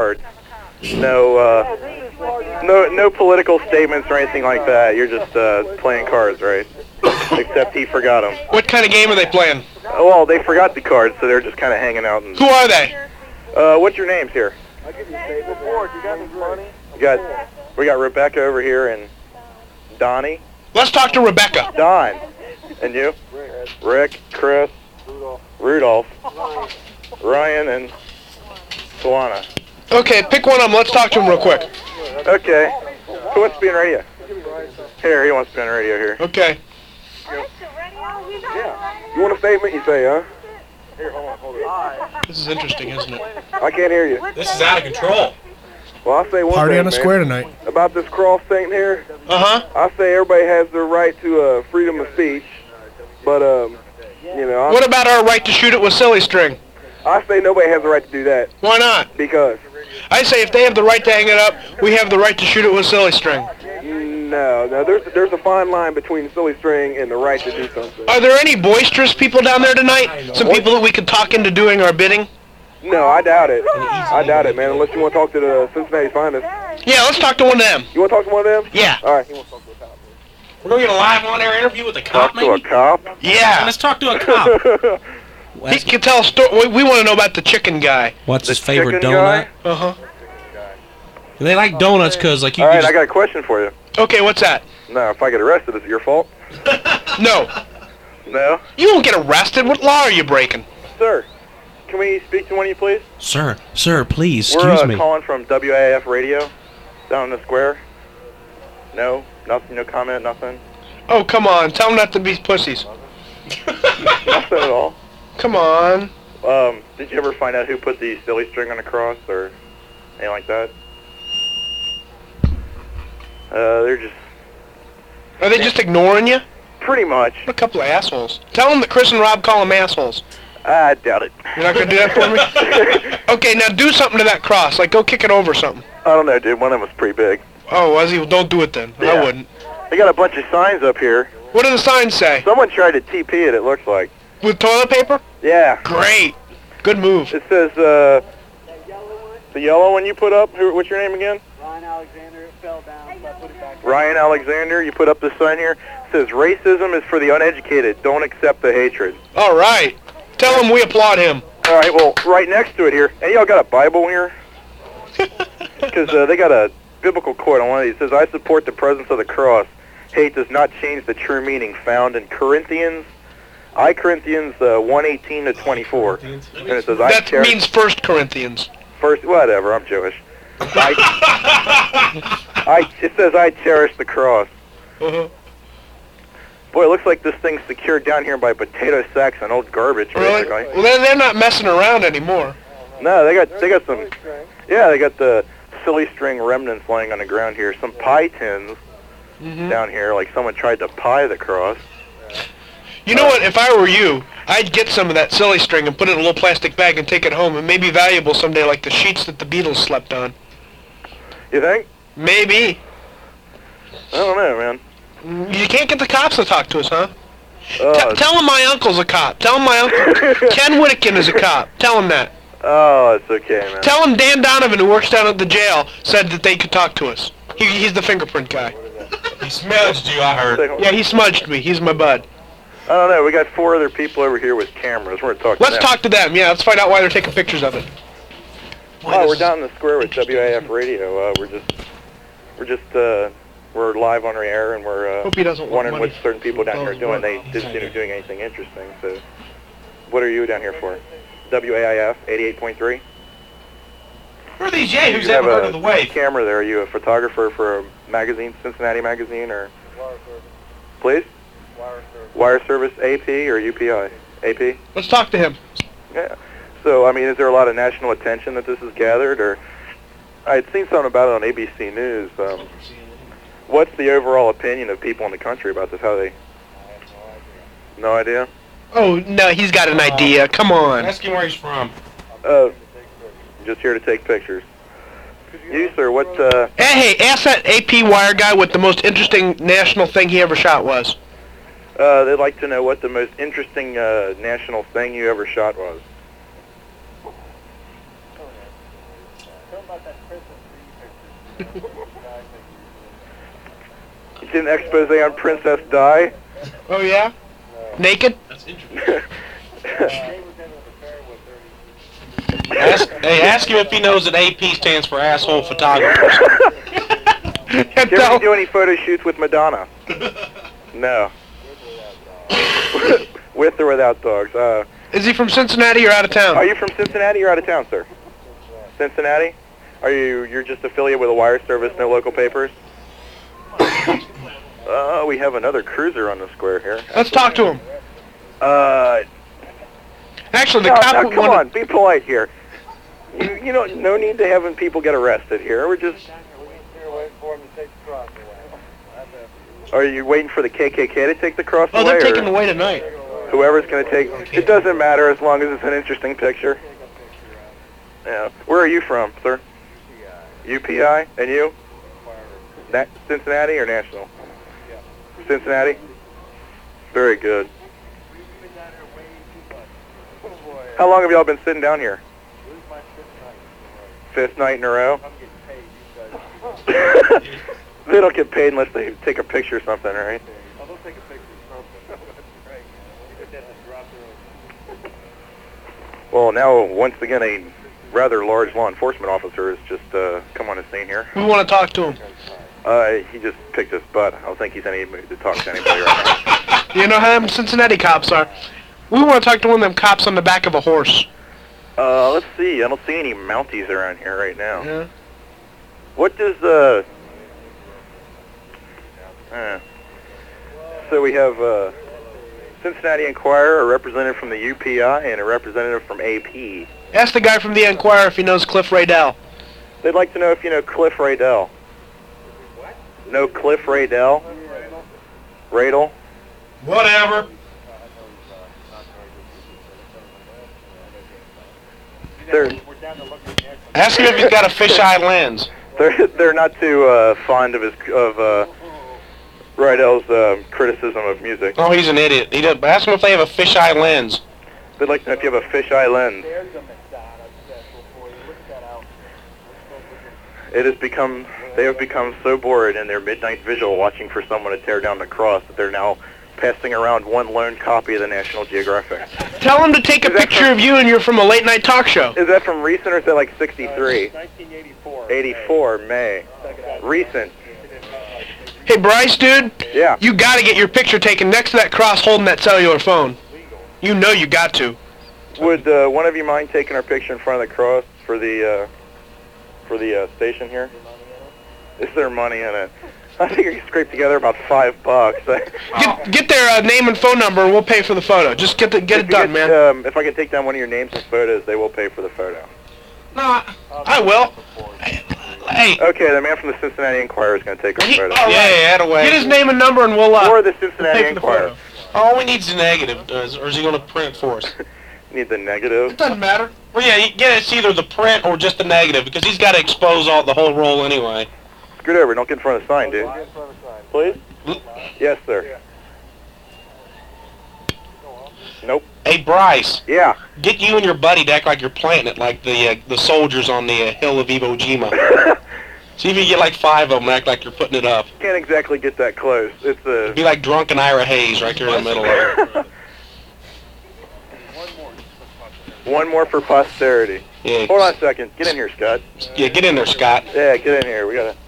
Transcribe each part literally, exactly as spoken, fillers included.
cards. No, uh, no, no political statements or anything like that. You're just uh, playing cards, right? Except he forgot them. What kind of game are they playing? Well, they forgot the cards, so they're just kind of hanging out. And, Who are they? Uh, what's your names here? I'll give you stable board. You got any money? You got, we got Rebecca over here and Donnie. Let's talk to Rebecca. Don. And you? Rick, Chris, Rudolph, Ryan, and Tawana. Okay, pick one of them. Let's talk to him real quick. Okay. Who wants to be on radio? Here, he wants to be on radio here. Okay. Yeah. You want a statement? You say, huh? Here, hold on, hold on. This is interesting, isn't it? I can't hear you. This is out of control. Well, I'll say one Party thing, on the man. square tonight. About this cross thing here, Uh-huh. I say everybody has the right to uh, freedom of speech, but, um, you know, I'm, What about our right to shoot it with silly string? I say nobody has the right to do that. Why not? Because? I say if they have the right to hang it up, we have the right to shoot it with silly string. No, no, there's, there's a fine line between silly string and the right to do something. Are there any boisterous people down there tonight? Some people that we could talk into doing our bidding? No, I doubt it. I doubt it, man, unless you want to talk to the Cincinnati Finest. Yeah, let's talk to one of them. You want to talk to one of them? Yeah. All right. He wants to talk to a cop. We're going to get a live on-air interview with a cop, Talk to a maybe? cop? Yeah. Let's talk to a cop. He can tell a story. We, we want to know about the chicken guy. What's The his favorite chicken donut? guy? Uh-huh. They like donuts because, like, you All can right, just... I got a question for you. Okay, what's that? No, if I get arrested, is it your fault? No. No? You won't get arrested. What law are you breaking? Sir, can we speak to one of you, please? Sir, sir, please, We're excuse uh, me. calling from W A F Radio down in the square. No? Nothing? No comment? Nothing? Oh, come on. Tell them not to be pussies. Nothing at all. Come on. Um, did you ever find out who put the silly string on the cross or anything like that? Uh, they're just Are they just ignoring you? pretty much. What a couple of assholes. Tell them that Chris and Rob call them assholes. I doubt it. You're not going to do that for me? Okay, now do something to that cross. Like, go kick it over or something. I don't know, dude. One of them was pretty big. Oh, was he? Well, don't do it then. I Yeah. wouldn't. They got a bunch of signs up here. What do the signs say? Someone tried to T P it, it looks like. With toilet paper? Yeah. Great. Good move. It says, uh, the yellow one you put up, who, what's your name again? Ryan Alexander, it fell down, so I put it back. Ryan Alexander, you put up this sign here. It says, racism is for the uneducated. Don't accept the hatred. All right. Tell him we applaud him. All right, well, right next to it here, and y'all got a Bible here? Because uh, they got a biblical quote on one of these. It says, I support the presence of the cross. Hate does not change the true meaning found in Corinthians, I Corinthians uh, one eighteen to twenty-four. And it says, I That cherish... means First Corinthians. First, whatever, I'm Jewish. I, I, it says, I cherish the cross. Uh-huh. Boy, it looks like this thing's secured down here by potato sacks and old garbage, Really? basically. Well, they're, they're not messing around anymore. No, they got they got some. Yeah, they got the silly string remnants laying on the ground here. Some pie tins Mm-hmm. down here, like someone tried to pie the cross. You know what? If I were you, I'd get some of that silly string and put it in a little plastic bag and take it home. It may be valuable someday, like the sheets that the Beatles slept on. You think? Maybe. I don't know, man. You can't get the cops to talk to us, huh? Uh, T- tell him my uncle's a cop. Tell him my uncle Ken Whittakin is a cop. Tell him that. oh, it's okay, man. Tell him Dan Donovan, who works down at the jail, said that they could talk to us. He, he's the fingerprint guy. He smudged you, I heard. Yeah, he smudged me. He's my bud. I don't know. We got four other people over here with cameras. We're gonna talk. Let's to them. talk to them. Yeah, let's find out why they're taking pictures of it. Oh, we're down in the square with W A F Radio. Uh, we're just, we're just, uh, we're live on the air, and we're uh, Hope he doesn't want wondering money. what certain people down here are Oh, doing. They he's didn't not seem to be good. doing anything interesting. So, what are you down here for? W A I F eighty-eight point three. Who are these yahoos You have ever heard a of the wave? camera there. Are you a photographer for a magazine, Cincinnati magazine, or? Please? Wire service. Wire service A P or U P I? A P? Let's talk to him. Yeah. So, I mean, is there a lot of national attention that this has gathered, or? I had seen something about it on A B C News. Um, what's the overall opinion of people in the country about this? How they? No idea? Oh, no, he's got an idea. Come on. Ask him where he's from. Uh, just here to take pictures. You, sir, what, uh, Hey, hey, ask that A P wire guy what the most interesting national thing he ever shot was. uh, they'd like to know what the most interesting, uh, national thing you ever shot was. about that Christmas tree picture? You did an expose on Princess Di? Oh yeah? Naked? That's interesting. Ask, hey, ask him if he knows that A P stands for asshole photographers. Did you ever do any photo shoots with Madonna? No. With or without dogs? Uh, Is he from Cincinnati or out of town? are you from Cincinnati or out of town, sir? Cincinnati? Are you, you're just affiliated with a wire service, no local papers? Uh, we have another cruiser on the square here. Let's talk to him. Uh, Actually, the no, cop no, would come wanna- on, be polite here. You, you know, no need to having people get arrested here. We're just, You're waiting for him to take the cross away. are you waiting for the K K K to take the cross Oh, away? they're taking or away tonight. whoever's going to take, it doesn't matter as long as it's an interesting picture. Yeah. Where are you from, sir? U P I. And you? Na- Cincinnati or National? Cincinnati? Very good. How long have y'all been sitting down here? Fifth night in a row? They don't get paid unless they take a picture or something, right? Oh, they'll take a picture of something. Right. It doesn't drop their Well, now, once again, a rather large law enforcement officer has just uh, come on the scene here. We want to talk to him. Uh, he just picked his butt. I don't think he's any mood to talk to anybody right You know how them Cincinnati cops are. We want to talk to one of them cops on the back of a horse. now. Uh, let's see. I don't see any Mounties around here right now. Yeah. What does, uh... uh so we have, uh... Cincinnati Enquirer, a representative from the U P I, and a representative from A P. Ask the guy from the Enquirer if he knows Cliff Raydell. They'd like to know if you know Cliff Raydell. What? Know Cliff Raydell? Radel? Whatever. They're, Ask him if he's got a fisheye lens. they're, they're not too uh, fond of his, of uh, Raydell's um, criticism of music. Oh, he's an idiot. He does, ask him if they have a fisheye lens. They'd like to know if you have a fisheye lens. There's a Madonna special for you. Look that out. It has become, they have become so bored in their midnight vigil watching for someone to tear down the cross that they're now passing around one lone copy of the National Geographic. Tell him to take a Is that picture from- of you and you're from a late night talk show. Is that from recent or is that like sixty-three? nineteen eighty-four. eighty-four, May. Recent. Hey, Bryce, dude, Yeah. you got to get your picture taken next to that cross holding that cellular phone. You know you got to. Would uh, one of you mind taking our picture in front of the cross for the uh, for the uh, station here? Is there money in it? I think I can scrape together about five bucks. Get, get their uh, name and phone number and we'll pay for the photo. Just get the, get If it you done, get, man. Um, if I can take down one of your names and photos, they will pay for the photo. No, I will. Hey, Okay, the man from the Cincinnati Enquirer is going to take our He- photo. all right. Yeah, yeah, that away. Get his name and number and we'll, uh, Or the we'll Cincinnati pay for the Enquirer. photo. All we need is a negative, uh, or is he going to print it for us? Need the negative. It doesn't matter. Well, yeah, you get it's either the print or just the negative, because he's got to expose all the whole roll anyway. Scoot over. Don't get in front of the sign, dude. Please? Yes, sir. Nope. Hey, Bryce, Yeah. get you and your buddy to act like you're planting it, like the uh, the soldiers on the uh, hill of Iwo Jima. See if you get like five of them and act like you're putting it up. Can't exactly get that close. It's a... Be like drunken Ira Hayes right there in the middle of it. One more for posterity. Yeah, Hold on a second. Get in here, Scott. yeah, get in there, Scott. Yeah, get in here. We gotta...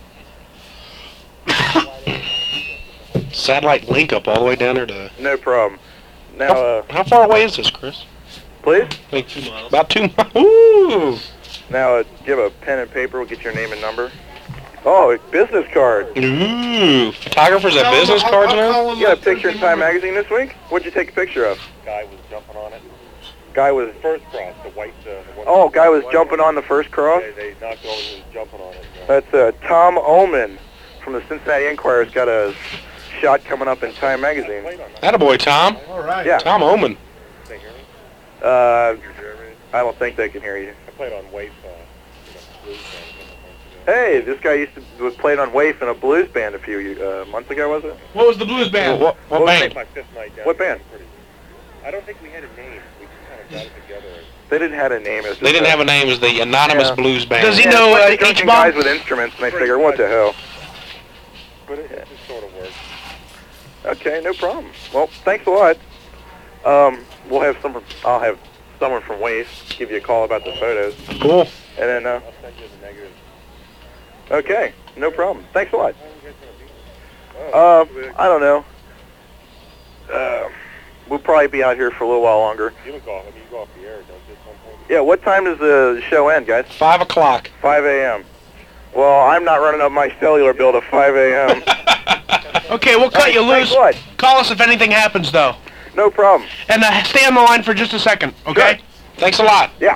Satellite link up all the way down there to... No problem. Now, How, uh, how far away is this, Chris? please? Like two miles. About two miles. Ooh! Now, uh, give a pen and paper. We'll get your name and number. Oh, a business card. Ooh! Photographers have business cards now? You got a picture in Time Magazine this week? What'd you take a picture of? Guy was jumping on it. Guy was... First cross, the white. Uh, the one Oh, guy was jumping on the first cross? They, they knocked over and was jumping on it. That's uh, Tom Ullman from the Cincinnati Enquirer. Has got a shot coming up in Time Magazine. Attaboy, Tom. All right. Yeah. Tom Omen. They hear me? Uh, I don't think they can hear you. I played on Waif, uh, you know, blues band. Hey, this guy used to was played on Waif in a blues band a few uh, months ago, was it? What was the blues band? What, what What band? My fifth night down What there band? was pretty- I don't think we had a name. We just kind of got it together. They didn't have a name. As They didn't have a name as the Anonymous Yeah. Blues Band. Does he Yeah, know it's uh, like drunken H-Bomb? guys with instruments, and they figure, what the hell? But it, it just sort of works. Okay, no problem. Well, thanks a lot. Um, we'll have some. I'll have someone from Waste give you a call about the photos, Cool. and then. Uh, I'll send you the negatives. okay, no problem. Thanks a lot. How long you guys gonna be? Uh, I don't know. Uh, we'll probably be out here for a little while longer. You don't go. I mean, you go off the air, don't you? At some point. Yeah. What time does the show end, guys? Five o'clock. five a.m. Well, I'm not running up my cellular bill to five a.m. Okay, we'll cut Hey, you thanks loose. a lot. Call us if anything happens, though. No problem. And uh, stay on the line for just a second, okay? Sure. Thanks a lot. Yeah.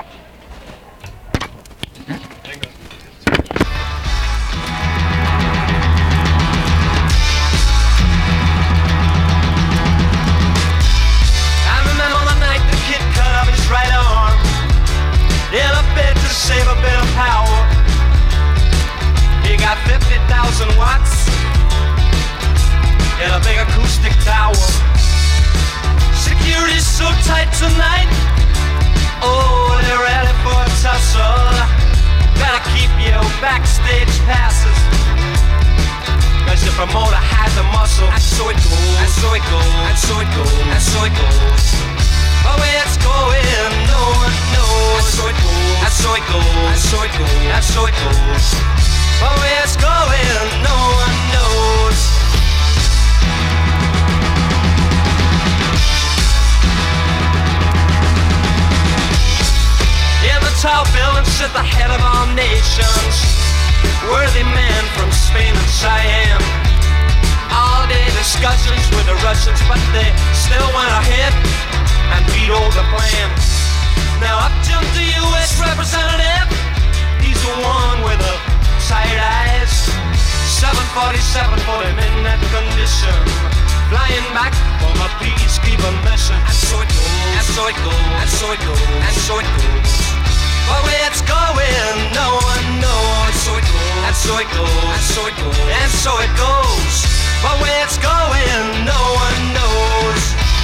I remember the night the kid cut off his right arm in a bid to save a bit of power. He got fifty thousand watts in a big acoustic tower. Security's so tight tonight. Oh, they're ready for a tussle. Gotta keep your backstage passes, 'cause the promoter has a muscle. And so it goes, and so it goes, and so it goes, and so it goes. Oh, where it's going, no one knows. And so it goes, and so it goes, and so it goes, and so it goes. Oh, where it's going, no one knows. In the tall building sit the head of all nations, worthy men from Spain and Siam. All day discussions with the Russians, but they still went ahead and vetoed the plan. Now up jumped the U S representative. He's the one with the tight eyes. seven forty-seven for him in that condition, flying back from a peacekeeping mission. And so it goes, and so it goes, and so it goes, and so it goes. But where it's going, no one knows. And so it goes, and so it goes, and so it goes, and so it goes. But where it's going, no one knows.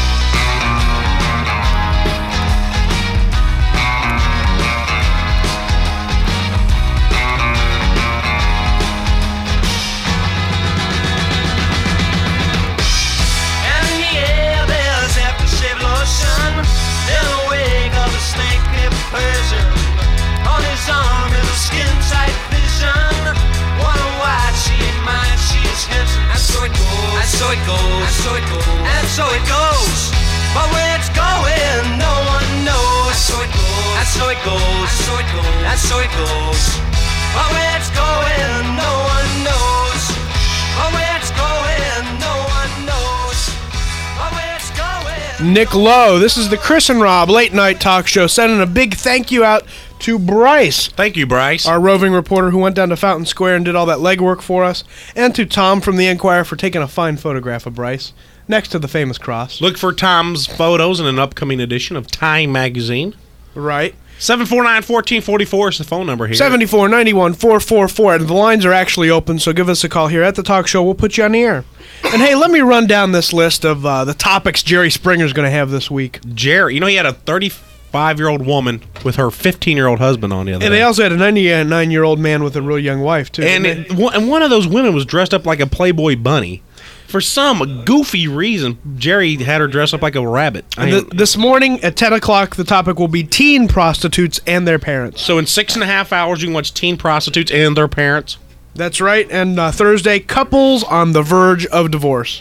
And in the air there's aftershave lotion in the wake of a snake-hipped Persian. On his arm is a skin-tight vision. Wonder why she ain't mine, she is his. And so it goes, and so it goes, and so it goes, and so it goes. But where it's going, no one knows. And so it goes, and so it goes, and so it goes, and so it goes. But where it's going, no one knows. But where it's going, no one knows. But where it's going. Nick Lowe, this is the Chris and Rob late night talk show, sending a big thank you out to Bryce, Thank you, Bryce. our roving reporter who went down to Fountain Square and did all that legwork for us, and to Tom from the Enquirer for taking a fine photograph of Bryce next to the famous cross. Look for Tom's photos in an upcoming edition of Time Magazine. Right. seven four nine, one four four four is the phone number here. seventy-four ninety-one four four four, and the lines are actually open, so give us a call here at the talk show. We'll put you on the air. And hey, let me run down this list of uh, the topics Jerry Springer's going to have this week. Jerry, you know he had a thirty-five-year-old woman with her fifteen-year-old husband on the other And day. they also had a ninety-nine-year-old man with a real young wife, too. And, didn't it, one- and one of those women was dressed up like a Playboy bunny. For some goofy reason, Jerry had her dress up like a rabbit. I And mean, th- this morning at ten o'clock, the topic will be teen prostitutes and their parents. so in six and a half hours, you can watch teen prostitutes and their parents. That's right. And uh, Thursday, couples on the verge of divorce.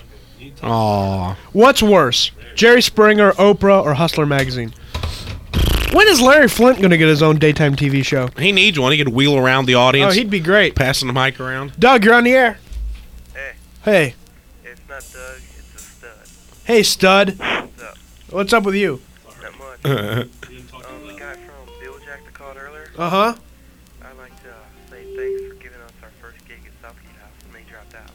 Aww. What's worse, Jerry Springer, Oprah, or Hustler Magazine? When is Larry Flint going to get his own daytime T V show? He needs one. He could wheel around the Oh, audience, he'd be great. passing the mic around. Doug, you're on the air. Hey, Hey. it's not Doug, it's a stud. Hey, stud. What's up? What's up with you? Not much. um, the guy from Bill Jack that called earlier, Uh-huh. I'd like to uh, say thanks for giving us our first gig at Southgate House when they dropped out.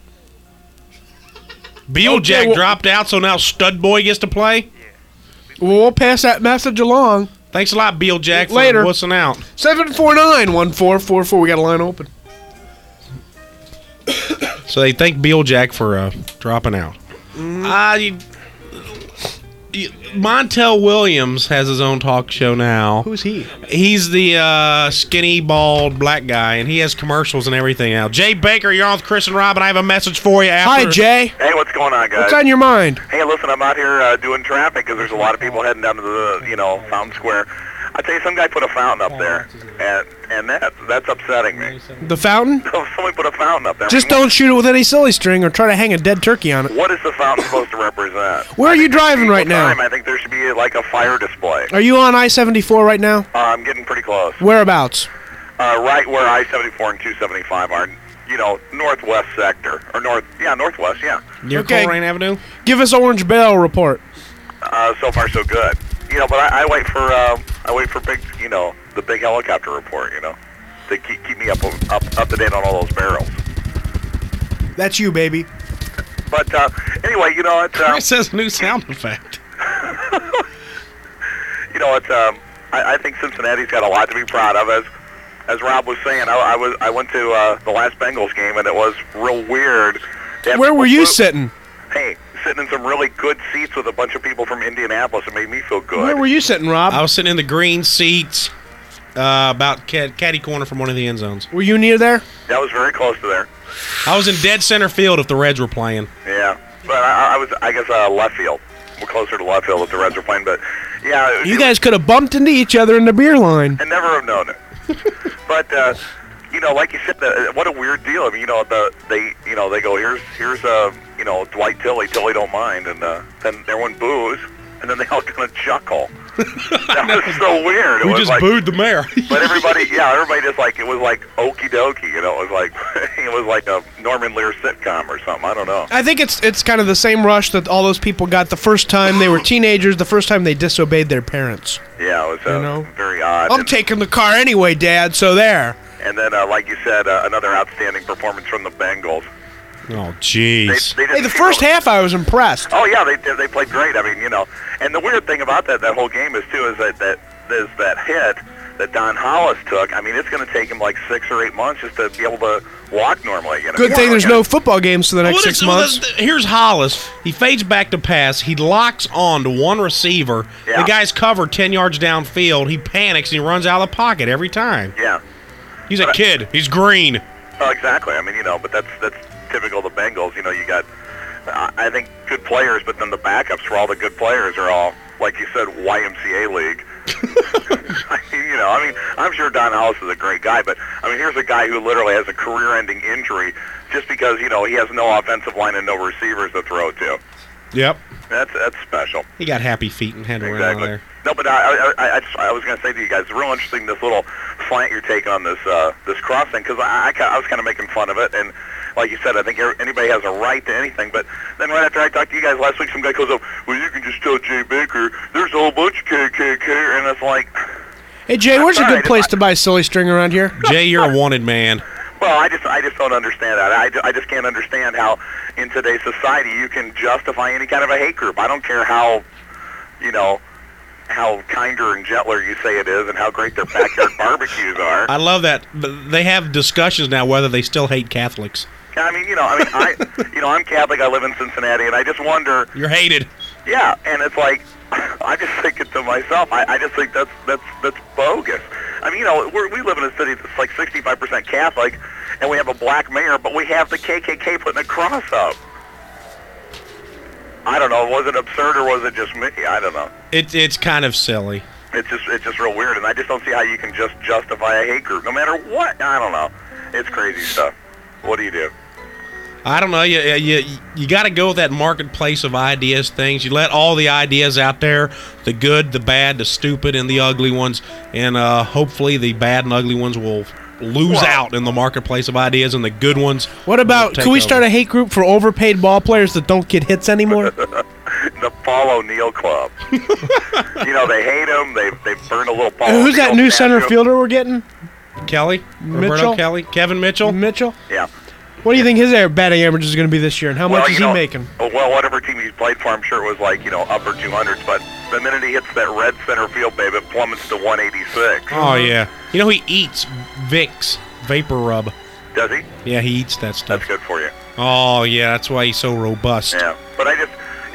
Beetlejack Okay, well- dropped out, so now Stud Boy gets to play? Well, we'll pass that message along. Thanks a lot, Beetlejack, for Later. wussing out. seven four nine, one four four four. We got a line open. So they thank Beetlejack for uh, dropping out. Mm-hmm. Uh, you, Montel Williams has his own talk show now. Who's he? He's the uh, skinny, bald, black guy, and he has commercials and everything now. Jay Baker, you're on with Chris and Rob, and I have a message for you after. Hi, Jay. Hey, what's going on, guys? What's on your mind? Hey, listen, I'm out here uh, doing traffic because there's a lot of people heading down to the, you know, Fountain Square. I tell you, some guy put a fountain up there, and and that that's upsetting me. The fountain? Somebody put a fountain up there. Just don't shoot it with any silly string or try to hang a dead turkey on it. What is the fountain supposed to represent? Where are you driving right now? Time, I think there should be like a fire display. Are you on I seventy-four right now? Uh, I'm getting pretty close. Whereabouts? Uh, right where I seventy-four and two seventy-five are. You know, northwest sector or north. Yeah, northwest. Yeah. Near Okay. Coleraine Avenue? Give us Orange Bell report. Uh, so far, so good. You know, but I, I wait for uh, I wait for big, you know, the big helicopter report. You know, to keep keep me up up up to date on all those barrels. That's you, baby. But uh, anyway, you know, it's um, Chris says new sound effect. you know, it's um, I, I think Cincinnati's got a lot to be proud of. As as Rob was saying, I, I was I went to uh, the last Bengals game, and it was real weird. to have Where were you people- sitting? Hey, sitting in some really good seats with a bunch of people from Indianapolis. It made me feel good. Where were you sitting, Rob? I was sitting in the green seats, uh, about cat, caddy corner from one of the end zones. Were you near there? That was very close to there. I was in dead center field if the Reds were playing. Yeah, but I, I was, I guess, uh, left field. We're closer to left field if the Reds were playing. But yeah, You it, guys could have bumped into each other in the beer line. I never have known it. But uh, you know, like you said, the, what a weird deal. I mean, you know, the they, you know, they go here's here's uh, you know, Dwight Tilley, Tilley don't mind, and uh, then everyone boos, and then they all kind of chuckle. That was so weird. It We was just like, booed the mayor. But everybody, yeah, everybody just like, it was like okie dokie, you know, it was like, it was like a Norman Lear sitcom or something, I don't know. I think it's it's kind of the same rush that all those people got the first time they were teenagers, the first time they disobeyed their parents. Yeah, it was uh, You know? very odd. I'm and, taking the car anyway, Dad, so there. and then, uh, like you said, uh, another outstanding performance from the Bengals. Oh, They, jeez. they Hey, didn't the seem first to- half I was impressed. Oh yeah, they they played great. I mean, you know, and the weird thing about that that whole game is too is that that is that hit that Don Hollis took. I mean, it's going to take him like six or eight months just to be able to walk normally again. Good thing there's no football games for the next Well, six it's- well, months. the- the- here's Hollis. He fades back to pass. He locks on to one receiver. Yeah. The guy's covered ten yards downfield. He panics and he runs out of the pocket every time. Yeah. He's a But I- kid. He's green. Oh, exactly. I mean, you know, but that's that's typical of the Bengals. You know, you got, uh, I think, good players, but then the backups for all the good players are all, like you said, Y M C A league. I mean, you know, I mean, I'm sure Don Hollis is a great guy, but I mean, here's a guy who literally has a career-ending injury just because you know he has no offensive line and no receivers to throw to. Yep. That's that's special. He got happy feet and had to run Exactly. out there. No, but I, I, I, I, just, I was going to say to you guys, it's real interesting this little slant you're taking on this uh, this cross thing because I, I, ki- I was kind of making fun of it, and like you said, I think er- anybody has a right to anything. But then right after I talked to you guys last week, some guy goes up, well, you can just tell Jay Baker there's a whole bunch of K K K, and it's like, Hey, Jay, where's a All good right, place if I- to buy silly string around here? Jay, you're a wanted man. well, I just I just don't understand that. I, ju- I just can't understand how in today's society you can justify any kind of a hate group. I don't care how, you know, how kinder and gentler you say it is and how great their backyard barbecues are. I love that. But they have discussions now whether they still hate Catholics. I mean, you know, I mean, I, you know, I'm Catholic. I live in Cincinnati, and I just wonder, You're hated. yeah. And it's like, I just think it to myself. I, I just think that's that's that's bogus. I mean, you know, we're, we live in a city that's like sixty-five percent Catholic, and we have a black mayor, but we have the K K K putting a cross up. I don't know. Was it absurd or was it just me? I don't know. It's it's kind of silly. It's just it's just real weird, and I just don't see how you can just justify a hate group, no matter what. I don't know. It's crazy stuff. What do you do? I don't know. You you you got to go with that marketplace of ideas things. You let all the ideas out there, the good, the bad, the stupid, and the ugly ones, and uh, hopefully the bad and ugly ones will lose Well- out in the marketplace of ideas, and the good ones. What about, will can we take start over. a hate group for overpaid ball players that don't get hits anymore? The Paul O'Neill Club. You know, they hate him. They they burn a little Paul Who's that O'Neill new center statue. fielder we're getting? Kelly, Roberto Mitchell? Kelly, Kevin Mitchell. Mitchell? Yeah. What do you think his air batting average is going to be this year, and how Well, much you is know, he making? Well, whatever team he's played for, I'm sure it was like, you know, upper two hundreds. But the minute he hits that red center field, babe, it plummets to one eighty-six. Oh yeah. You know he eats Vicks vapor rub. Does he? Yeah, he eats that stuff. That's good for you. Oh yeah, that's why he's so robust. Yeah. But I just,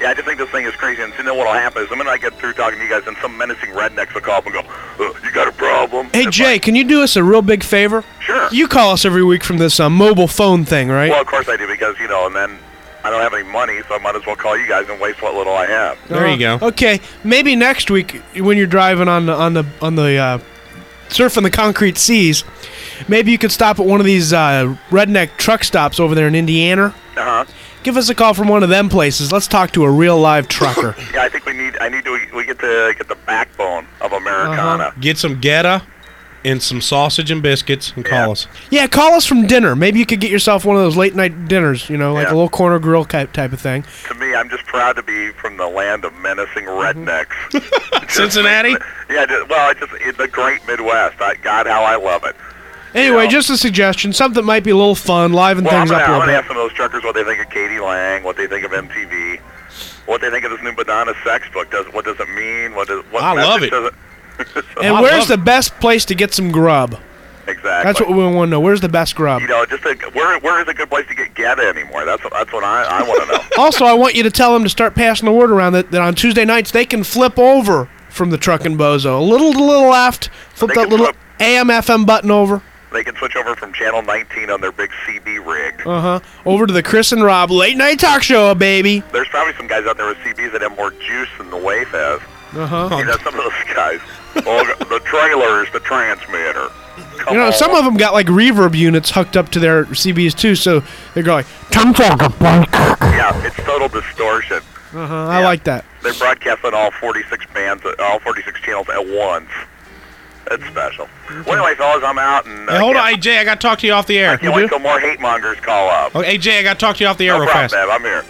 Yeah, I just think this thing is crazy, and you know what'll happen is the minute I get through talking to you guys, and some menacing rednecks will call up and go, uh, you got a problem? Hey, It's Jay, like, can you do us a real big favor? Sure. You call us every week from this uh, mobile phone thing, right? Well, of course I do, because, you know, and then I don't have any money, so I might as well call you guys and waste what little I have. There you go. Okay, maybe next week when you're driving on the on the on the uh, surfing the concrete seas, maybe you could stop at one of these uh, redneck truck stops over there in Indiana. Uh-huh. Give us a call from one of them places. Let's talk to a real live trucker. Yeah, I think we need, I need to, we get to get the backbone of Americana. Uh-huh. Get some Geta and some sausage and biscuits and call Yeah. us. Yeah, call us from dinner. Maybe you could get yourself one of those late night dinners, you know, like Yeah. a little corner grill type type of thing. To me, I'm just proud to be from the land of menacing rednecks. Just- Cincinnati? Yeah, just, well, it's just in the great Midwest. I, God, how I love it. Anyway, You know. just a suggestion, something that might be a little fun, liven Well, I'm things gonna, up a I'm little gonna bit. ask some of those truckers what they think of Katie Lang, what they think of M T V, what they think of this new Madonna sex book. Does what does it mean? What does what I love message it. Does it so, And I where's love the best place to get some grub? exactly. That's what we want to know. Where's the best grub? you know. Just a, where where is a good place to get Geta anymore? That's what that's what I, I want to know. Also, I want you to tell them to start passing the word around that, that on Tuesday nights they can flip over from the truckin' bozo. A little to the little left, flip They that can little flip. A M F M button over. They can switch over from channel nineteen on their big C B rig. Uh-huh. Over to the Chris and Rob late night talk show, baby. There's probably some guys out there with C Bs that have more juice than the Wave has. Uh-huh. You know, some of those guys. Oh, the trailer is the transmitter. Come You know, on. some of them got like reverb units hooked up to their C Bs too, so they're going, Yeah, it's total distortion. uh-huh, I Yeah. like that. They broadcast on all forty-six bands, uh, all forty-six channels at once. That's special. Well, anyway, fellas, I'm out, and uh, Hey, hold on. can't- Hey, Jay, I got to talk to you off the I air. can't wait till more hate mongers call up. Oh, hey, Jay, I got to talk to you off the air No real problem, fast. Bev. I'm here.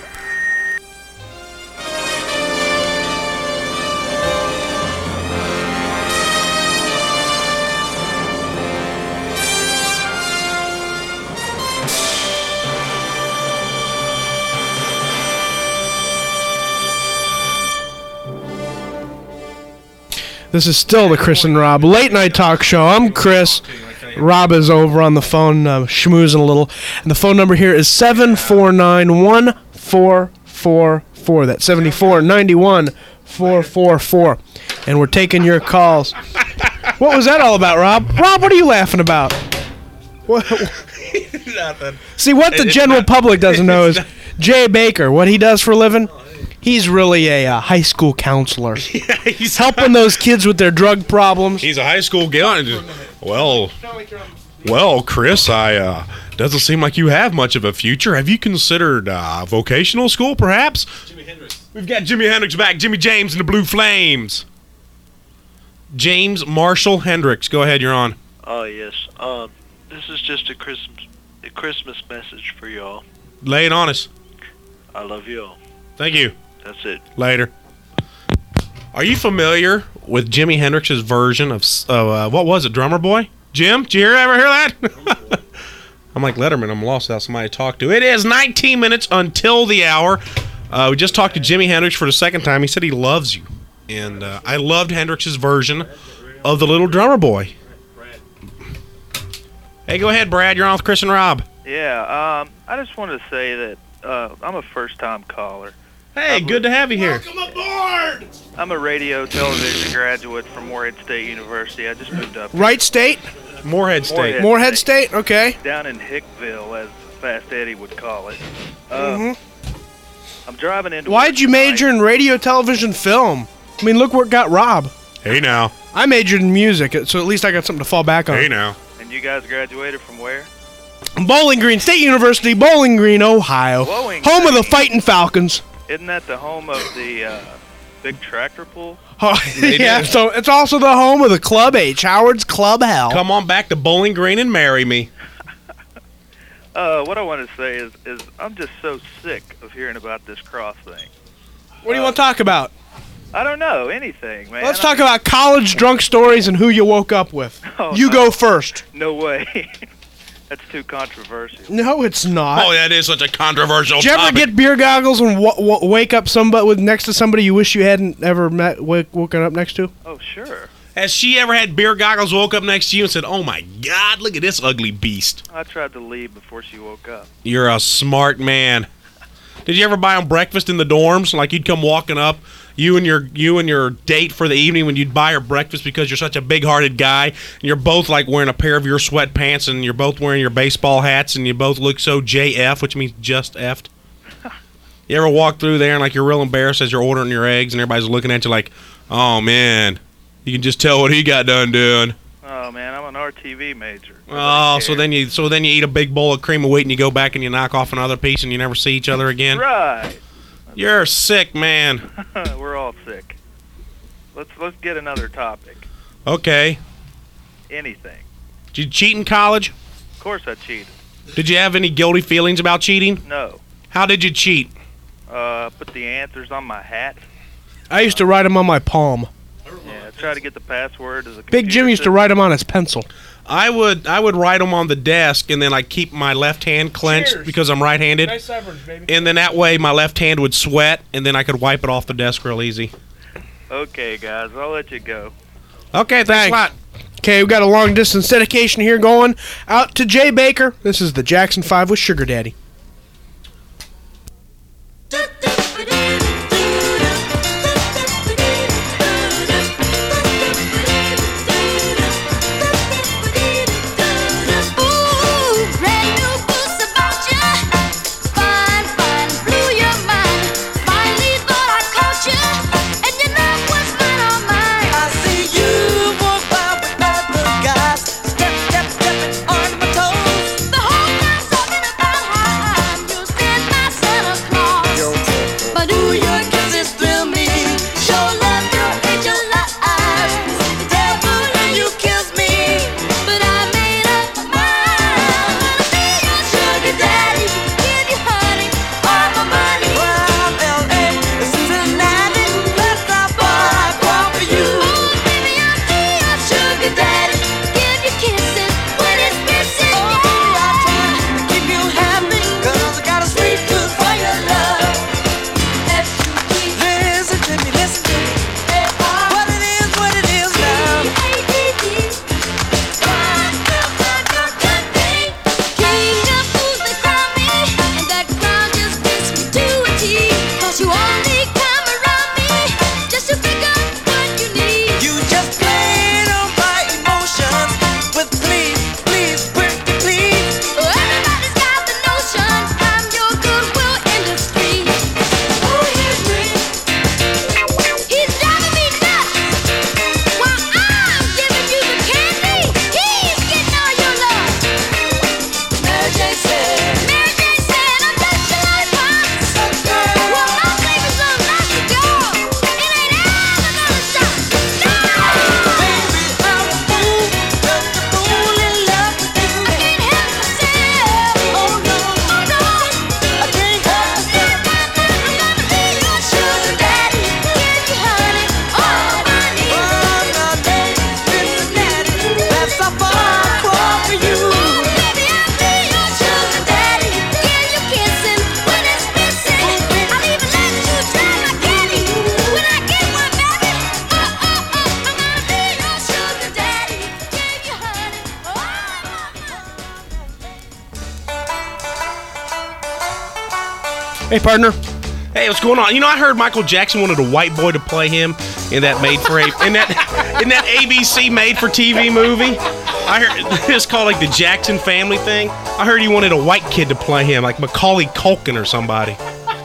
This is still the Chris and Rob late night talk show. I'm Chris. Rob is over on the phone uh, schmoozing a little. And the phone number here is seven four nine, one four four four. That's seven four nine one, four four four. And we're taking your calls. What was that all about, Rob? Rob, what are you laughing about? What? Nothing. See, what the It's general not- public doesn't know it's is Jay Baker, what he does for a living, he's really a uh, high school counselor. he's Helping those kids with their drug problems. He's a high school guy. Well, well, Chris, I uh, doesn't seem like you have much of a future. Have you considered uh, vocational school, perhaps? Jimi Hendrix. We've got Jimi Hendrix back. Jimmy James and the Blue Flames. James Marshall Hendricks. Go ahead. You're on. Oh, yes. Um, this is just a Christmas a Christmas message for y'all. Lay it on us. I love y'all. Thank you. That's it. Later. Are you familiar with Jimi Hendrix's version of s- of uh, what was it, Drummer Boy? Jim, did you hear, ever hear that? I'm like Letterman. I'm lost without somebody to talk to. It is nineteen minutes until the hour. Uh, we just talked to Jimi Hendrix for the second time. He said he loves you, and uh, I loved Hendrix's version of the Little Drummer Boy. Hey, go ahead, Brad. You're on with Chris and Rob. Yeah, um, I just wanted to say that uh, I'm a first-time caller. Hey, good to have you here. I'm a radio television graduate from Morehead State University. I just moved up Right state? Morehead State. Morehead. Morehead State? Okay. down in Hickville, as Fast Eddie would call it. Uh, Mhm. I'm driving into Why'd work you major tonight. in radio, television, film? I mean, look where it got Rob. Hey now. I majored in music, so at least I got something to fall back on. Hey now. And you guys graduated from where? Bowling Green State University, Bowling Green, Ohio. Bowling Home of the Green. Fighting Falcons. Isn't that the home of the uh, big tractor pull? Oh, They yeah, did. so it's also the home of the Club H, Howard's Club Hell. Come on back to Bowling Green and marry me. Uh, what I want to say is, is I'm just so sick of hearing about this cross thing. What do you want to talk about? I don't know anything, man. Let's I talk mean, about college drunk stories and who you woke up with. Oh, you no. go first. No way. That's too controversial. No, it's not. Oh, that is such a controversial Did you ever topic. get beer goggles and w- w- wake up somebody with next to somebody you wish you hadn't ever met, w- woken up next to? Oh, sure. Has she ever had beer goggles, woke up next to you and said, "Oh my God, look at this ugly beast"? I tried to leave before she woke up. You're a smart man. Did you ever buy them breakfast in the dorms? Like you'd come walking up, you and your you and your date for the evening when you'd buy her breakfast because you're such a big-hearted guy, and you're both like wearing a pair of your sweatpants and you're both wearing your baseball hats and you both look so J F, which means just effed. You ever walk through there and like you're real embarrassed as you're ordering your eggs and everybody's looking at you like, oh man, you can just tell what he got done doing. Oh man, I'm an R T V major. Oh, so then you so then you eat a big bowl of cream of wheat and you go back and you knock off another piece and you never see each other again. Right. You're sick, man. We're all sick. Let's let's get another topic. Okay. Anything. Did you cheat in college? Of course I cheated. Did you have any guilty feelings about cheating? No. How did you cheat? Uh, put the answers on my hat. I used to write them on my palm. Yeah, try to get the password as a Big Jim used to write them on his pencil. I would I would write them on the desk and then like keep my left hand clenched Cheers. because I'm right-handed. Nice severance, baby. And then that way my left hand would sweat and then I could wipe it off the desk real easy. Okay, guys, I'll let you go. Okay, thanks a lot. Okay, we got a long distance dedication here going out to Jay Baker. This is the Jackson five with Sugar Daddy. Hey, partner. Hey, what's going on? You know, I heard Michael Jackson wanted a white boy to play him in that made for a in that in that A B C made for T V movie. I heard it's called like the Jackson Family thing. I heard he wanted a white kid to play him, like Macaulay Culkin or somebody.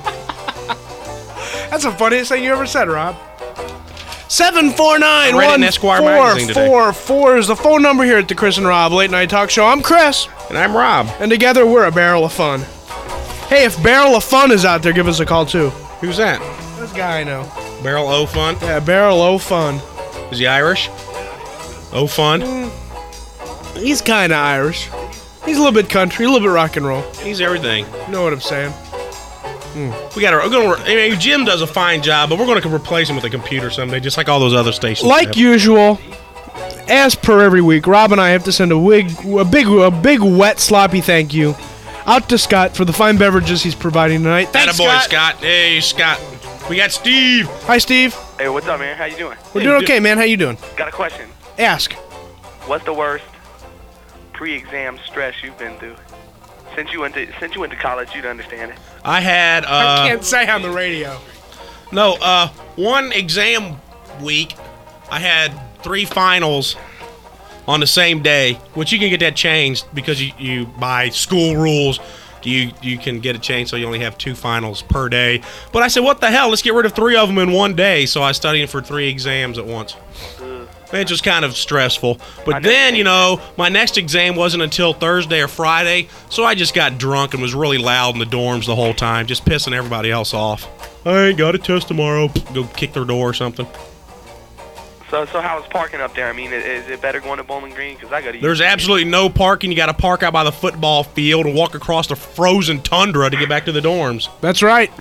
That's the funniest thing you ever said, Rob. seven four nine, I read it in one Esquire four magazine today. four four is the phone number here at the Chris and Rob Late Night Talk Show. I'm Chris. And I'm Rob. And together we're a barrel of fun. Hey, if Barrel of Fun is out there, give us a call too. Who's that? This guy I know. Barrel O Fun? Yeah, Barrel O Fun. Is he Irish? O Fun? Mm, he's kind of Irish. He's a little bit country, a little bit rock and roll. He's everything. You know what I'm saying? Mm. We got to. Gonna, I mean, Jim does a fine job, but we're going to replace him with a computer someday, just like all those other stations. Like have. usual, as per every week, Rob and I have to send a wig, a big, a big, wet, sloppy thank you out to Scott for the fine beverages he's providing tonight. Thanks, Attaboy, Scott. Scott. Hey, Scott. We got Steve. Hi, Steve. Hey, what's up, man? How you doing? We're doing okay, man. How you doing? Got a question. Ask. What's the worst pre-exam stress you've been through? Since you went to since you went to college, you'd understand it. I had uh, I can't say on the radio. no uh, one exam week. I had three finals on the same day, which you can get that changed because you, you by school rules. You you can get it changed so you only have two finals per day. But I said, what the hell? Let's get rid of three of them in one day. So I studied for three exams at once. It's just kind of stressful. But then, you know, my next exam wasn't until Thursday or Friday, so I just got drunk and was really loud in the dorms the whole time, just pissing everybody else off. I ain't got a test tomorrow. Go kick their door or something. So so how is parking up there? I mean, is it better going to Bowling Green? Because I got to. There's absolutely no parking. You got to park out by the football field and walk across the frozen tundra to get back to the dorms. That's right.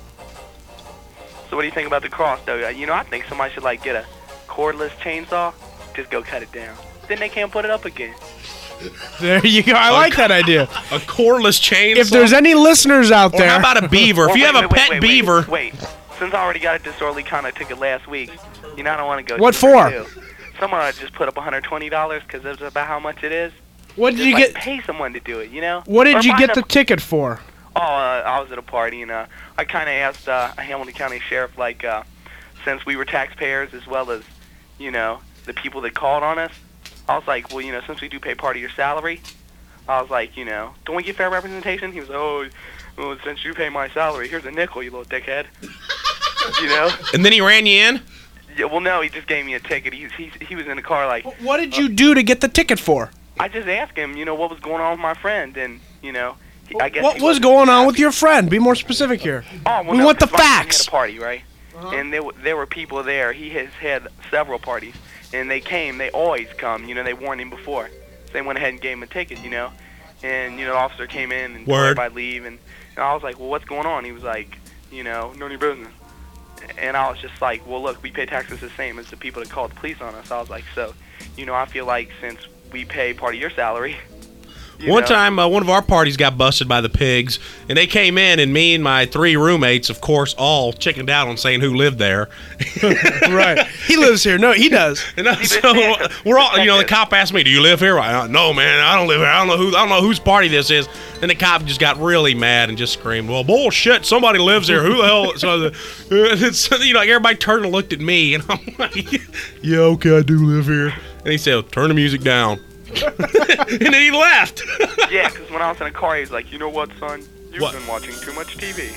So what do you think about the cross, though? You know, I think somebody should like get a cordless chainsaw, just go cut it down. Then they can't put it up again. There you go. I like that idea. A cordless chainsaw. If there's any listeners out Or there, how about a beaver? If Or you wait, have a wait, pet wait, wait, beaver. Wait, since I already got it disorderly conduct ticket last week, you know I don't want to go. What cheaper, for? too. Someone ought to just put up one hundred twenty dollars because that's about how much it is. what did Just you like, get? pay someone to do it, you know? What Or did you find get a- the ticket for? Oh, uh, I was at a party, and uh, I kind of asked uh, a Hamilton County Sheriff, like, uh, since we were taxpayers as well as, you know, the people that called on us, I was like, well, you know, since we do pay part of your salary, I was like, you know, don't we get fair representation? He was like, oh, well, since you pay my salary, here's a nickel, you little dickhead. You know? And then he ran you in? Yeah, well, no, he just gave me a ticket. He, he, he was in the car like, What did you do to get the ticket for? I just asked him, you know, what was going on with my friend, and, you know, he, I guess What he was wasn't going on happy. with your friend? Be more specific here. Oh, well, We no, want the 'cause my friend facts. Had a party, right? And there, w- there were people there. He has had several parties, and they came. They always come. You know, they warned him before. So they went ahead and gave him a ticket, you know. And, you know, the officer came in and told Word. everybody leave. And, and I was like, well, what's going on? He was like, you know, none of your business. And I was just like, well, look, we pay taxes the same as the people that called the police on us. I was like, so, you know, I feel like since we pay part of your salary. you One know, time, uh, one of our parties got busted by the pigs, and they came in, and me and my three roommates, of course, all chickened out on saying who lived there. Right. He lives here. No, he does. And uh, See, so but- uh, we're all, you know, the Detective. cop asked me, "Do you live here?" I, no, man, I don't live here. I don't know who, I don't know whose party this is. And the cop just got really mad and just screamed, "Well, bullshit! Somebody lives here. Who the hell?" So, the, it's, you know, everybody turned and looked at me, and I'm like, "Yeah, okay, I do live here." And he said, "Turn the music down." And then he left. Yeah, because when I was in a car, he was like, you know what, son? You've What? been watching too much T V.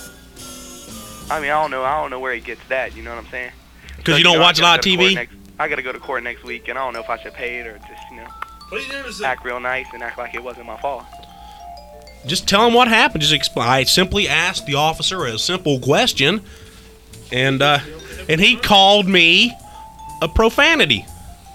I mean, I don't know. I don't know where he gets that. You know what I'm saying? Because So, you don't know, I watch a gotta lot of go to T court V. next- I got to go to court next week, and I don't know if I should pay it or just, you know, act real nice and act like it wasn't my fault. Just tell him what happened. Just explain. I simply asked the officer a simple question, and uh, and he called me a profanity.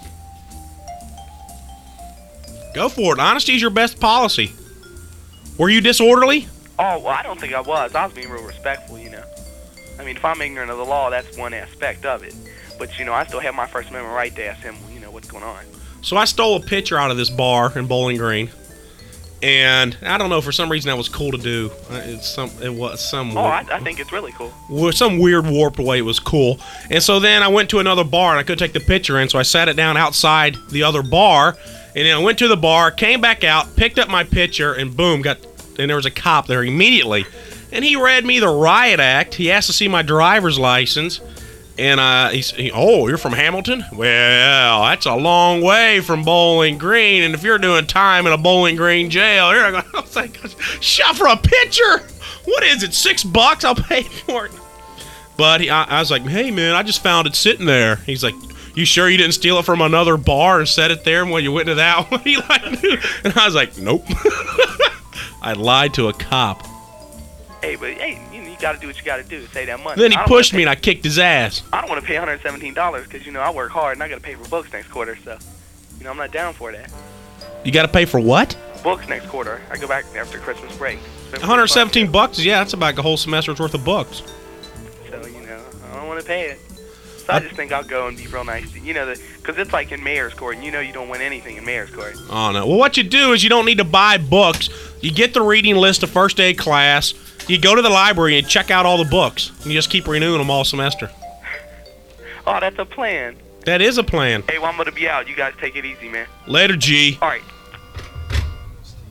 Go for it. Honesty is your best policy. Were you disorderly? Oh, well, I don't think I was. I was being real respectful, you know. I mean, if I'm ignorant of the law, that's one aspect of it. But, you know, I still have my First Amendment right to ask him, you know, what's going on. So I stole a picture out of this bar in Bowling Green, and I don't know, for some reason that was cool to do. Uh, It's some, it was some. Oh, I, I think it's really cool. Well, some weird warped way it was cool. And so then I went to another bar and I couldn't take the picture in, so I sat it down outside the other bar, and then I went to the bar, came back out, picked up my picture, and boom, got and there was a cop there immediately. And he read me the riot act. He asked to see my driver's license. And uh, he's, he, oh, you're from Hamilton? Well, that's a long way from Bowling Green. And if you're doing time in a Bowling Green jail, you're not going. I was like, shot for a picture. What is it? Six bucks? I'll pay for it. But he, I, I was like, hey man, I just found it sitting there. He's like, you sure you didn't steal it from another bar and set it there when you went to that one? He like, and I was like, nope. I lied to a cop. Hey, but, hey, you, you got to do what you got to do to save that money. Then he I don't pushed wanna me and pay- I kicked his ass. I don't want to pay one hundred seventeen dollars because, you know, I work hard and I got to pay for books next quarter. So, you know, I'm not down for that. You got to pay for what? Books next quarter. I go back after Christmas break. Spend one hundred forty seventeen bucks. bucks? Yeah, that's about a whole semester's worth of books. So, you know, I don't want to pay it. So I just think I'll go and be real nice. You know, because it's like in mayor's court, and you know you don't win anything in mayor's court. Oh, no. Well, what you do is you don't need to buy books. You get the reading list of first aid class. You go to the library and check out all the books. And you just keep renewing them all semester. Oh, that's a plan. That is a plan. Hey, well, I'm going to be out. You guys take it easy, man. Later, G. All right.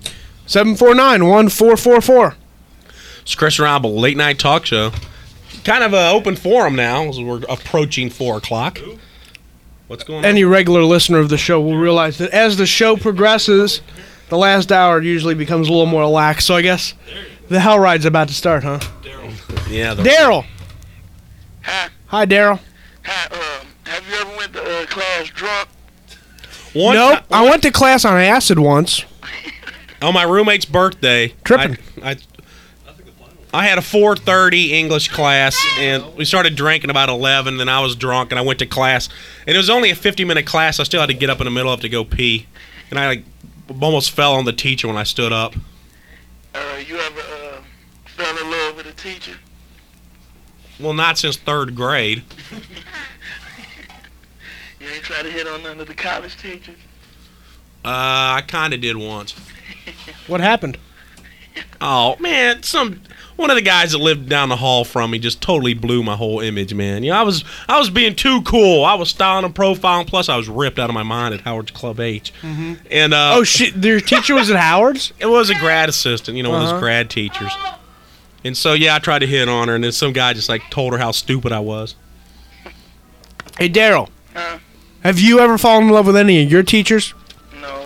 seven four nine, one four four four. It's Chris and Rob, a late night talk show. Kind of an open forum now as we're approaching four o'clock. What's going on? Any regular listener of the show will realize that as the show progresses, the last hour usually becomes a little more lax. So I guess the hell ride's about to start, huh? Yeah. the- Daryl. Hi. Hi, Daryl. Hi, um, have you ever went to uh, class drunk? One Nope. ti- I went to class on acid once. On my roommate's birthday, Tripping. I, I, I had a four thirty English class, and we started drinking about eleven. Then I was drunk, and I went to class, and it was only a fifty minute class. I still had to get up in the middle of it to go pee, and I like almost fell on the teacher when I stood up. Uh, you ever uh, fell in love with a teacher? Well, not since third grade. You ain't try to hit on none of the college teachers? Uh, I kind of did once. What happened? Oh man, some one of the guys that lived down the hall from me just totally blew my whole image, man. You know, I was I was being too cool. I was styling and profiling. Plus, I was ripped out of my mind at Howard's Club H. Mm-hmm. And uh, Oh, shit. Your teacher was at Howard's? it was a grad assistant, you know, one of Uh-huh. those grad teachers. And so yeah, I tried to hit on her, and then some guy just like told her how stupid I was. Hey, Daryl. Huh? Have you ever fallen in love with any of your teachers? No.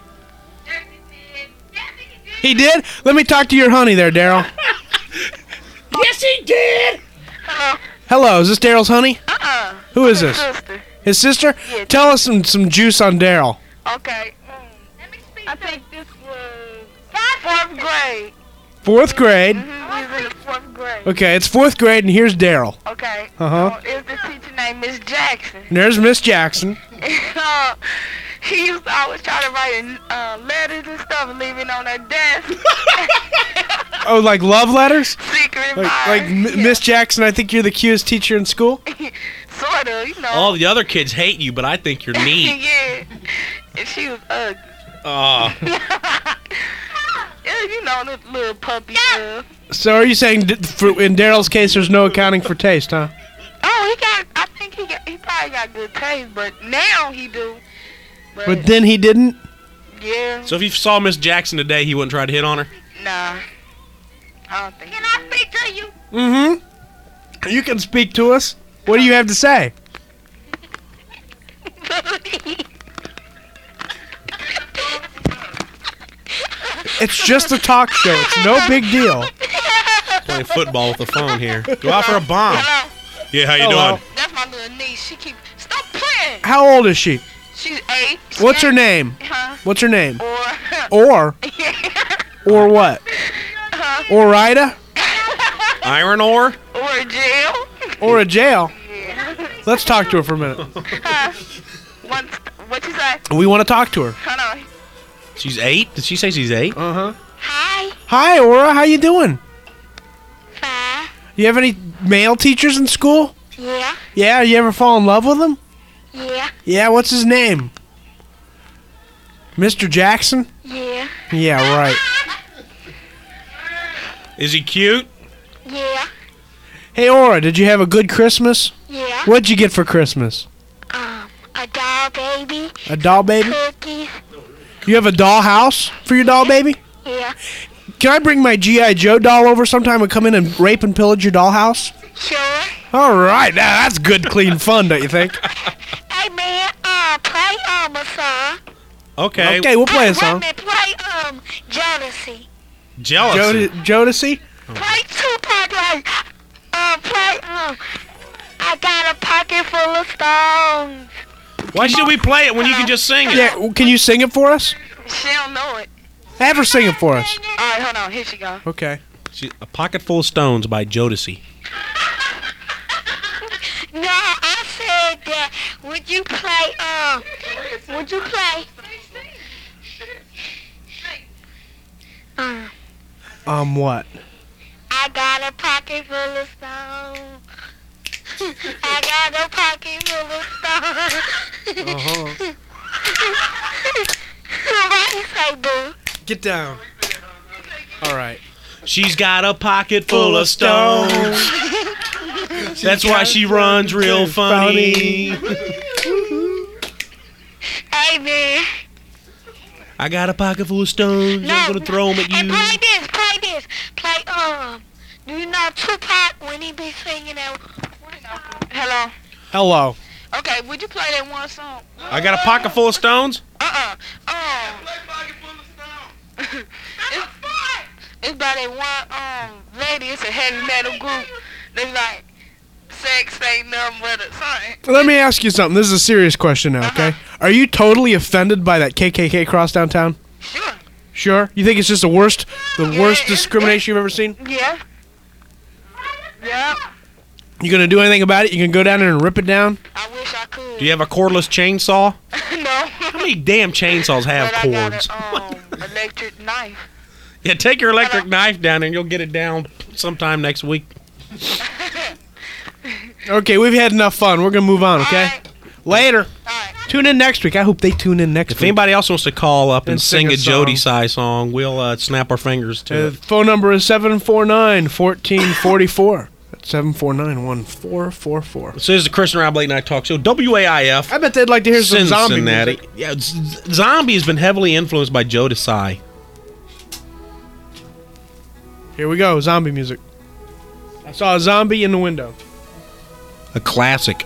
He did? Let me talk to your honey there, Daryl. Yes, he did. Hello? Hello, is this Daryl's honey? Uh-uh. Who is this? Sister. His sister? Yeah. Tell us some, some juice on Daryl. Okay. I think this was fourth grade. Fourth grade. Mm-hmm. We was in the fourth grade. Okay, it's fourth grade, and here's Daryl. Okay. Uh-huh. So it was the teacher named Miss Jackson. And there's Miss Jackson. uh, he used to always try to write uh, letters and stuff and leave it on her desk. Oh, like love letters? Secret Like, like M- Miss Jackson, I think you're the cutest teacher in school? Sort of, you know. All the other kids hate you, but I think you're neat. Yeah. And she was ugly. Oh, Yeah, you know, the little puppy stuff. So are you saying d- for, in Daryl's case there's no accounting for taste, huh? Oh, he got, I think he got, he probably got good taste, but now he do. But, But then he didn't? yeah, so if you saw Miss Jackson today, he wouldn't try to hit on her? nah. I don't think Can I speak to you? Mm-hmm. You can speak to us. What do you have to say? It's just a talk show. It's no big deal. Playing football with the phone here. Go out for a bomb. Hello? Yeah, how you Hello. doing? That's my little niece. She keep, stop playing. How old is she? She's eight. She What's her ain't- name? Huh? What's her name? Or, Or, or what? huh? Or Ida? Iron ore? Or a jail. Or a jail? Yeah. Let's talk to her for a minute. Huh? What, what you say? We want to talk to her. Hold on. She's eight? Did she say she's eight? Uh-huh. Hi. Hi, Aura. How you doing? Fine. You have any male teachers in school? Yeah. Yeah, you ever fall in love with them? Yeah. Yeah, what's his name? Mister Jackson? Yeah. Yeah, right. Is he cute? Yeah. Hey, Aura, did you have a good Christmas? Yeah. What'd you get for Christmas? Um, a doll baby. A doll baby? Cookies. You have a doll house for your doll baby? Yeah. Can I bring my G I. Joe doll over sometime and come in and rape and pillage your doll house? Sure. All right, now that's good, clean fun, don't you think? Hey man, uh, play um a song. Okay. Okay, we'll play a Hey, song. wait a minute, play um Jealousy. Jealousy. Jod- Jodeci? Play Tupac like um play um I got a pocket full of stones. Why should we play it when you can just sing it? Yeah, well, can you sing it for us? She don't know it. Have her sing it for us. Alright, hold on, here she go. Okay. She, a Pocket Full of Stones by Jodeci. No, I said that. Would you play, um, would you play? Um, Um, what? I got a pocket full of stones. I got a pocket full of stones. Uh-huh. What you say, boo? Get down. All right. She's got a pocket full of stones. That's why she runs real funny. Hey, man. I got a pocket full of stones. No, I'm gonna throw them at and you. play this, play this. Play, um, do you know Tupac when he be singing that? Hello? Hello. Okay, would you play that one song? I got a pocket full of stones. Uh-uh. Um, it's, it's by that one, um, lady. It's a heavy metal group. They like, sex ain't nothing but a sign. Let me ask you something. This is a serious question now, okay? Are you totally offended by that K K K cross downtown? Sure. Sure? You think it's just the worst, the Yeah, worst it's- discrimination you've ever seen? Yeah. Yeah. You gonna do anything about it? You gonna go down there and rip it down? I wish I could. Do you have a cordless chainsaw? No. How many damn chainsaws have But cords? I got an um, electric knife. Yeah, take your electric knife down and you'll get it down sometime next week. Okay, we've had enough fun. We're gonna move on, okay? Alright. Later. Alright. Tune in next week. I hope they tune in next If week. anybody else wants to call up and, And sing sing, a a Jody song. Sy song, we'll uh, snap our fingers to Uh, it. phone number is seven four nine, one four four four. That's seven four nine, one four four four. This is the Chris and Rob Late Night Talk Show, W A I F. I bet they'd like to hear some zombie Cincinnati. music. Yeah, Z- Zombie has been heavily influenced by Jody Sy. Here we go, zombie music. I saw a zombie in the window. A classic.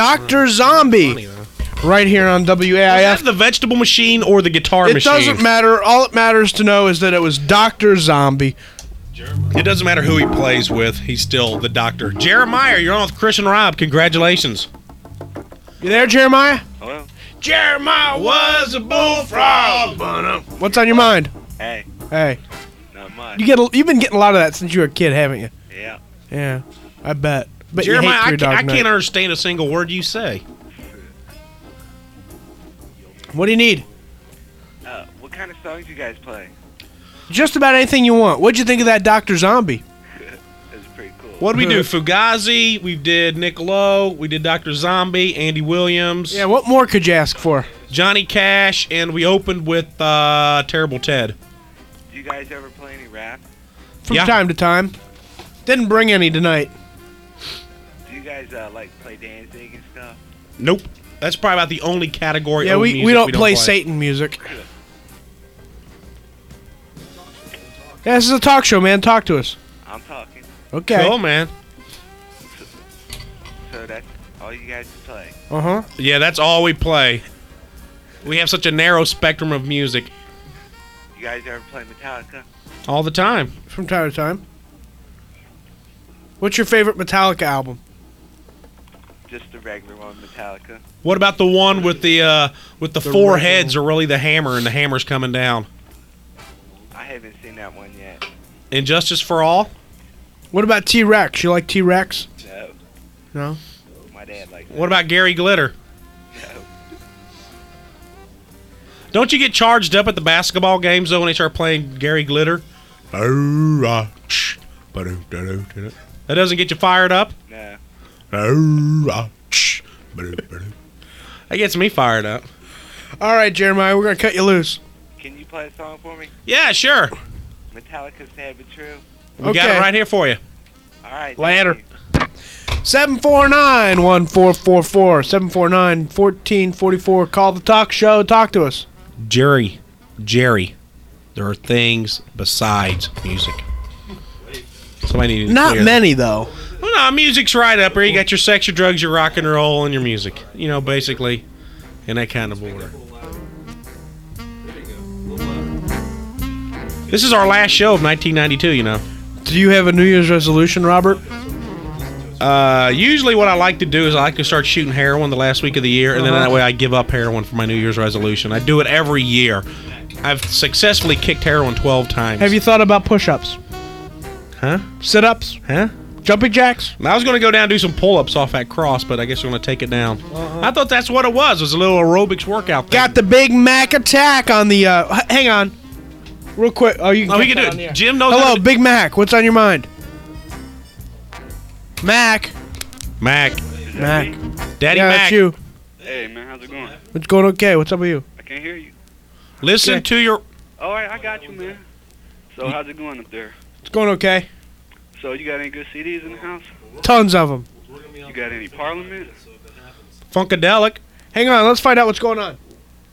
Doctor Zombie. Right here on W A I F. Was that the vegetable machine or the guitar it machine? It doesn't matter. All it matters to know is that it was Doctor Zombie. It doesn't matter who he plays with. He's still the doctor. Jeremiah, you're on with Chris and Rob. Congratulations. You there, Jeremiah? Hello. Jeremiah was a bullfrog. What's on your mind? Hey. Hey. Not much. You get. A, you've been getting a lot of that since you were a kid, haven't you? Yeah. Yeah. I bet. But Jeremiah, you hate I, Three can't, Dog I Night. can't understand a single word you say. What do you need? Uh, what kind of songs you guys play? Just about anything you want. What'd you think of that Doctor Zombie? That's pretty cool. What did we do? Fugazi. We did Nick Lowe. We did Doctor Zombie. Andy Williams. Yeah. What more could you ask for? Johnny Cash, and we opened with uh, Terrible Ted. Do you guys ever play any rap? From Yeah. time to time. Didn't bring any tonight. Do you guys uh, like play dancing and stuff? Nope. That's probably about the only category Yeah, of we, music we don't we play play Satan music. Yeah, this is a talk show, man. Talk to us. I'm talking. Okay. Cool, man. So that's all you guys play. Uh huh. Yeah, that's all we play. We have such a narrow spectrum of music You guys ever play Metallica? all the time. From time to time. What's your favorite Metallica album? Just the regular one, Metallica. What about the one with the uh, with the, The four regular- heads are really the hammer and the hammer's coming down? I haven't seen that one yet. Injustice for All? What about T-Rex? You like T-Rex? No. No. My dad likes that. What about Gary Glitter? No. Don't you get charged up at the basketball games though when they start playing Gary Glitter? That doesn't get you fired up? No. That gets me fired up. All right, Jeremiah, we're gonna cut you loose. Can you play a song for me? Yeah, sure. Metallica's Sad But True. We got Okay. it right here for you. All right. Later. thank you. seven four nine, one four four four. seven four nine, one four four four. Call the talk show. Talk to us. Jerry, Jerry, there are things besides music. Somebody needed to Not clear many, though. that. Well, no, music's right up here. You got your sex, your drugs, your rock and roll, and your music. You know, basically, in that kind of order. This is our last show of nineteen ninety-two, you know. Do you have a New Year's resolution, Robert? Uh, usually what I like to do is I like to start shooting heroin the last week of the year, and then Uh-huh. that way I give up heroin for my New Year's resolution. I do it every year. I've successfully kicked heroin twelve times. Have you thought about push-ups? Huh? Sit-ups? Huh? Jumping jacks? I was going to go down and do some pull-ups off that cross, but I guess we're going to take it down. Uh-huh. I thought that's what it was. It was a little aerobics workout thing. Got the Big Mac attack on the, uh, h- hang on. Real quick. Oh, you can Oh, we catch can that do on the it. air. Jim knows Hello, how to- Big Mac. What's on your mind? Mac. Mac. Mac. Daddy yeah, Mac. that's you. Hey, man, how's it going? It's going okay. What's up with you? I can't hear you. Listen Okay. to your... All right, I got you, man. So how's it going up there? It's going okay. So you got any good C Ds in the house? Tons of them. You got any Parliament? Funkadelic. Hang on. Let's find out what's going on.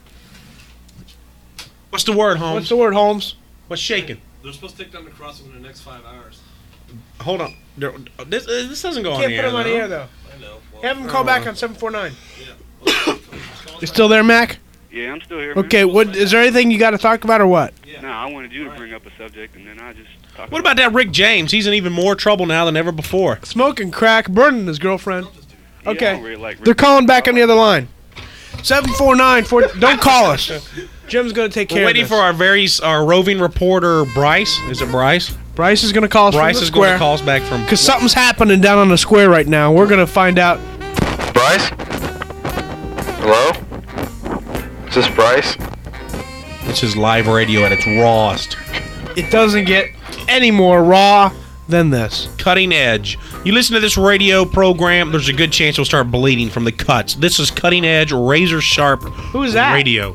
What's the word, Holmes? What's the word, Holmes? What's shaking? They're supposed to take down the crossing in the next five hours. Hold on. There- This, uh, this doesn't go on Can't the put air, him on the though. air, though. I know. Well, Have him call back on seven four nine. You still there, Mac? Yeah, I'm still here, man. Okay, what is there anything you got to talk about or what? No, I wanted you to bring up a subject, and then I just talk What about that Rick James? He's in even more trouble now than ever before. Smoking crack, burning his girlfriend. Yeah, I Okay, don't really like Rick they're calling back on the other line. seven four nine four. Don't call us. Jim's gonna take care We're of waiting this. for our very our roving reporter Bryce. Is it Bryce? Bryce is gonna call us Bryce from the is going square to call us back from. because something's happening down on the square right now. We're gonna find out. Bryce? Hello? Is this Bryce? This is live radio at its rawest, It doesn't get any more raw than this. cutting edge. You listen to this radio program, there's a good chance you'll start bleeding from the cuts. This is cutting edge, razor sharp Who's that? radio.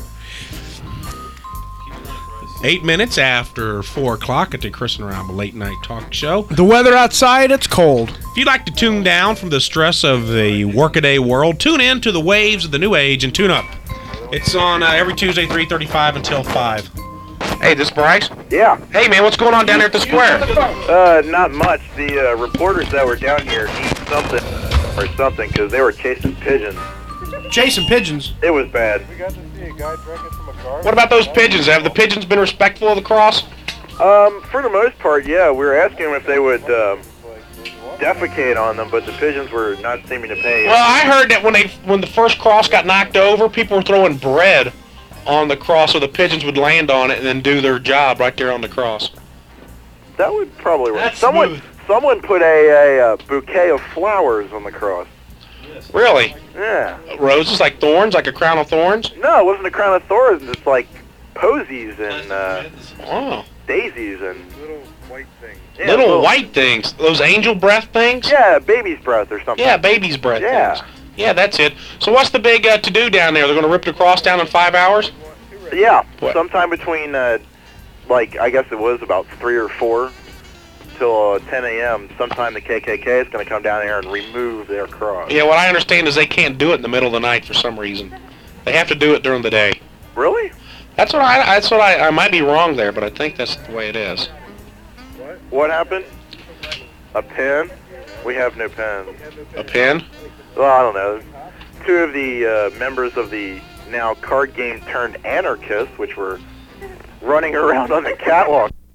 Eight minutes after four o'clock at the Chris and Rob Late Night Talk Show. The weather outside, it's cold. If you'd like to tune down from the stress of the workaday world, tune in to the waves of the new age and tune up. It's on uh, every Tuesday, three thirty-five until five. Hey, this Bryce? Yeah. Hey, man, what's going on down there at the square? Uh, not much. The uh, reporters that were down here need something or something because they were chasing pigeons. Chasing pigeons. It was bad. We got to see a guy drinking from a garden. What about those pigeons? Have the pigeons been respectful of the cross? Um, for the most part, yeah. We were asking them if they would um, defecate on them, but the pigeons were not seeming to pay. Well, I heard that when they when the first cross got knocked over, people were throwing bread on the cross so the pigeons would land on it and then do their job right there on the cross. That would probably work. That's someone, smooth. someone put a, a, a bouquet of flowers on the cross. Really? Yeah. Roses, like thorns, like a crown of thorns? No, it wasn't a crown of thorns. It's like posies and uh, Oh. daisies and Little white thing. yeah, little, white things. Those angel breath things? Yeah, baby's breath or something. Yeah, baby's breath Yeah. things. Yeah, that's it. So what's the big uh, to-do down there? They're going to rip the cross down in five hours? Yeah, What? sometime between, uh, like, I guess it was about three or four till uh, ten a m Sometime the K K K is going to come down here and remove their cross. Yeah, what I understand is they can't do it in the middle of the night for some reason. They have to do it during the day. Really? That's what I. That's what I. I might be wrong there, but I think that's the way it is. What happened? A pen? We have no pens. A pin? Well, I don't know. Two of the uh, members of the now card game turned anarchists, which were running around on the catwalk.